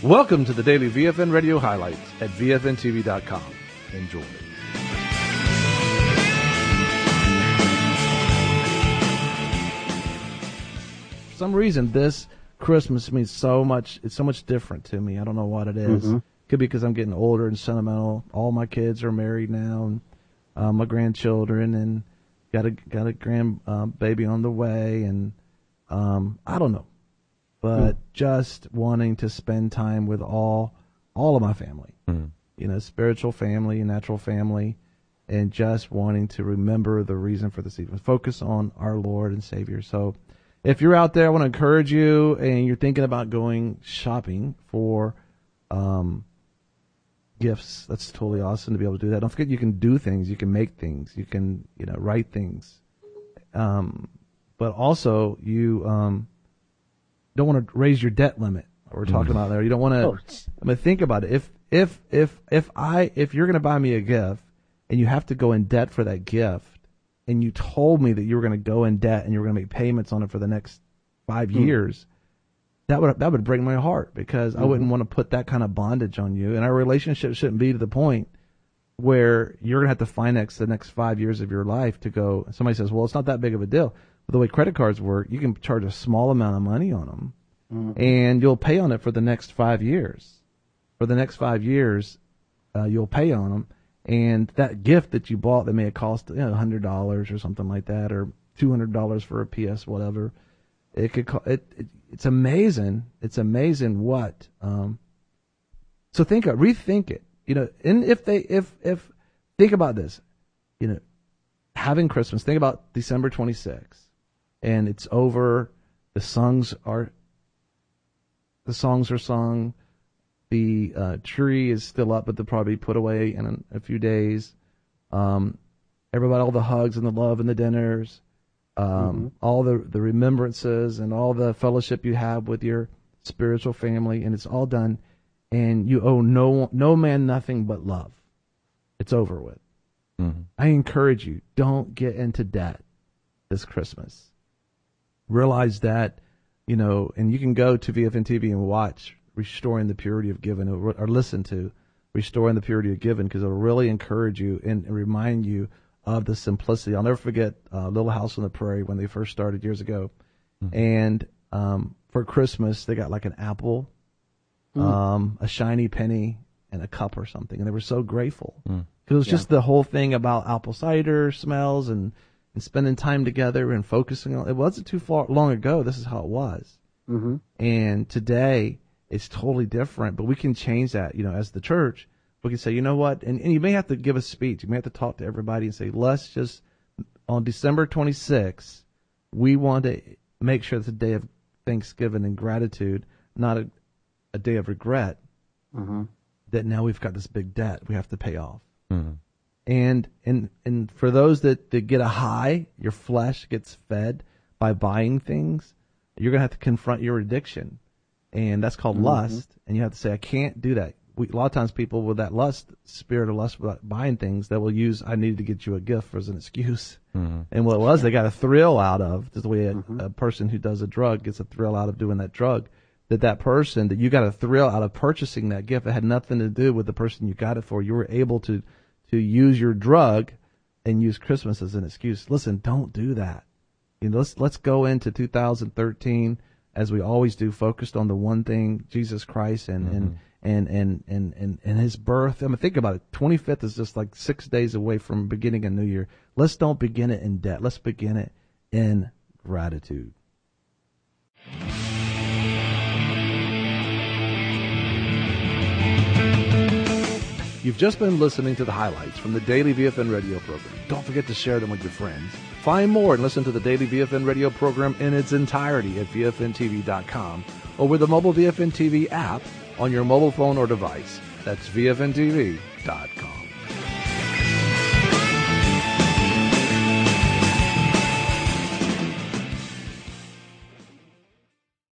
Welcome to the daily VFN Radio highlights at VFNTV.com. Enjoy. For some reason, this Christmas means so much. It's so much different to me. I don't know what it is. Mm-hmm. Could be because I'm getting older and sentimental. All my kids are married now, and my grandchildren, and got a grand baby on the way, and I don't know, but just wanting to spend time with all of my family, spiritual family and natural family, and just wanting to remember the reason for the season. Focus on our Lord and Savior. So if you're out there, I want to encourage you, and you're thinking about going shopping for gifts. That's totally awesome to be able to do that. Don't forget, you can do things, you can make things, you can write things, but also you don't want to raise your debt limit. We're talking about there. You don't want to. I mean, think about it. If you're going to buy me a gift and you have to go in debt for that gift, and you told me that you were going to go in debt and you were going to make payments on it for the next 5 years, that would break my heart, because I wouldn't want to put that kind of bondage on you. And our relationship shouldn't be to the point where you're going to have to finance the next 5 years of your life to go. Somebody says, well, it's not that big of a deal. But the way credit cards work, you can charge a small amount of money on them, and you'll pay on it for the next 5 years. For the next 5 years, you'll pay on them. And that gift that you bought that may have cost $100 or something like that, or $200 for a PS, whatever, it could it's amazing. It's amazing what. So rethink it. And if think about this, having Christmas. Think about December 26th, and it's over. The songs are sung. The tree is still up, but they'll probably put away in a few days. Everybody, all the hugs and the love and the dinners, all the remembrances and all the fellowship you have with your spiritual family, and it's all done. And you owe no man nothing but love. It's over with. I encourage you, don't get into debt this Christmas. Realize that, and you can go to VFN TV and watch Restoring the Purity of Giving, or listen to Restoring the Purity of Giving, because it'll really encourage you and remind you of the simplicity. I'll never forget Little House on the Prairie when they first started years ago. And for Christmas, they got like an apple, a shiny penny, and a cup or something. And they were so grateful. Because it was just the whole thing about apple cider smells and spending time together and focusing on it. Wasn't too long ago. This is how it was. And today, it's totally different, but we can change that, as the church. We can say, you know what, and you may have to give a speech. You may have to talk to everybody and say, let's just, on December 26th, we want to make sure it's a day of thanksgiving and gratitude, not a day of regret, that now we've got this big debt we have to pay off. And for those that get a high, your flesh gets fed by buying things, you're going to have to confront your addiction. And that's called lust. And you have to say, I can't do that. A lot of times people with that spirit of lust, buying things, that will use, I needed to get you a gift as an excuse. And what it was, they got a thrill out of, just the way a person who does a drug gets a thrill out of doing that drug, that person, that you got a thrill out of purchasing that gift. It had nothing to do with the person you got it for. You were able to use your drug and use Christmas as an excuse. Listen, don't do that. Let's go into 2013, as we always do, focused on the one thing, Jesus Christ and his birth. I mean, think about it. 25th is just like 6 days away from beginning a new year. Let's don't begin it in debt. Let's begin it in gratitude. You've just been listening to the highlights from the Daily VFN Radio program. Don't forget to share them with your friends. Find more and listen to the Daily VFN Radio program in its entirety at VFNTV.com or with the mobile VFN TV app on your mobile phone or device. That's VFNTV.com.